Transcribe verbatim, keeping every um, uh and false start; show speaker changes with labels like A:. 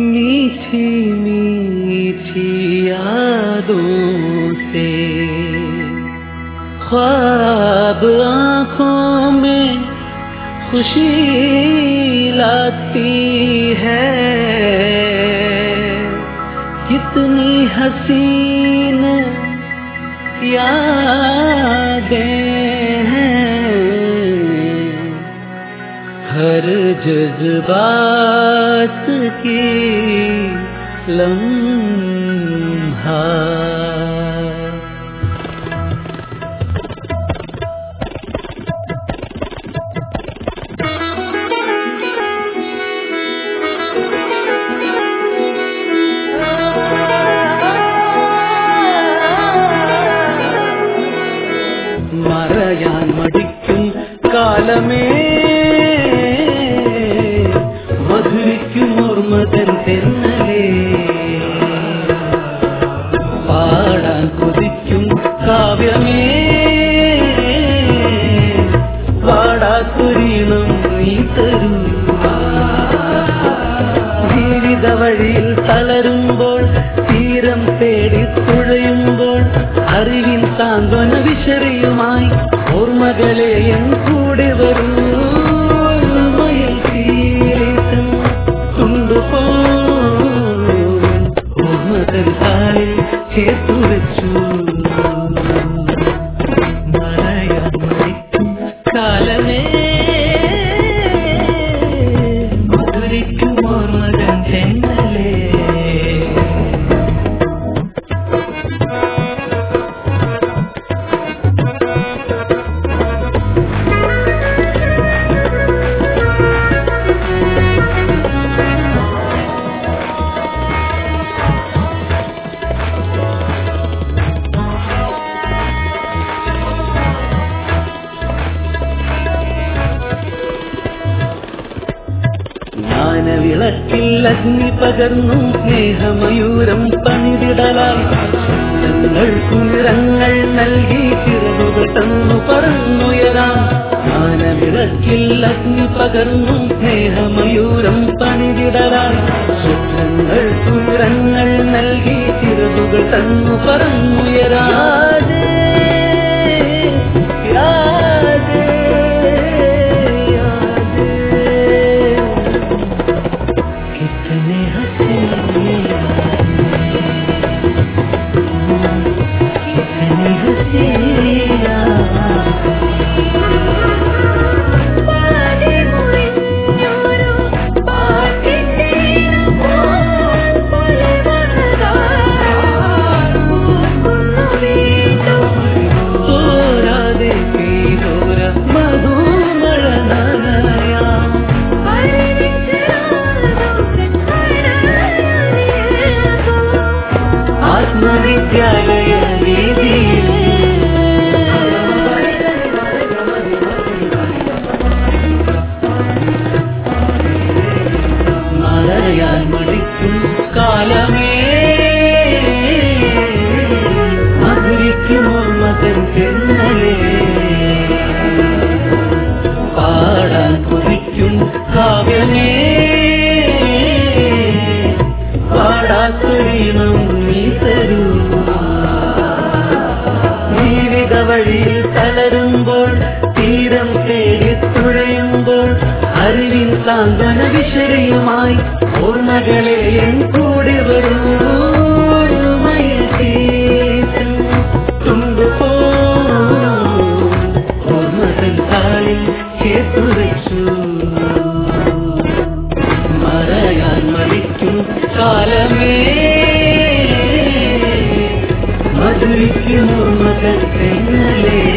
A: मीठी मीठी यादों से ख्वाब आँखों में खुशी लाती है। कितनी हसीन यादें हैं, हर जज्बात की लम्हा। മറയാൻ മടിക്കും കാലമേ മധുരിക്കും ഓർമ്മതൻ തെന്നലേ, പാടാൻ കൊതിക്കും കാവ്യമേ പാടാത്തൊരീണം നീ തരൂ. ജീവിത വഴിയിൽ തളരുമ്പോൾ തീരം തേടി തുഴയുമ്പോൾ അറിവിൻ സാന്ത്വന വിശറിയുമായി ഓർമ്മകളെ എൻ കൂടെ വരൂ. മയിൽ തീരം കൊണ്ടുപോ ഓർമ്മകൾ കാലിൽ ചേർത്തു വെച്ചു. മറയാൻ മടിക്കും കാലമേ മധുരിക്കും ഓർമ്മകൾ തെന്നലേ. ജ്ഞാനവിളക്കിൽ അഗ്നി പകർന്നു സ്നേഹമയൂരം പണിതിടലായി ഞങ്ങൾക്കു നിറങ്ങൾ നൽകി ചിറകുകൾ തന്നു പറന്നുയരാം. ജ്ഞാനവിളക്കിൽ അഗ്നി പകർന്നു സ്നേഹമയൂരം പണിതിടലായി സ്വപ്നങ്ങൾക്കു നിറങ്ങൾ നൽകി ചിറകുകൾ തന്നു പറന്നുയരാം. മറയാൻ മടിക്കും കാലമേ മധുരിക്കും ഓർമ്മതൻ തെന്നലേ, പാടാൻ കൊതിക്കും കാവ്യമേ പാടാത്തൊരീണം നീ തരൂ. ജീവിത വഴിയിൽ തളരുമ്പോൾ തീരം തേടി തുഴയുമ്പോൾ അറിവിൻ സാന്ത്വന വിശറിയുമായി ഓർമ്മകളെ എൻ കൂടെ വരൂ. മയിൽ തീരം കൊണ്ടുപോ ഓർമ്മകൾ കാലിൽ ചേർത്തു വെച്ചു. മറയാൻ മടിക്കും കാലമേ മധുരിക്കും ഓർമ്മകൾ തെന്നലേ.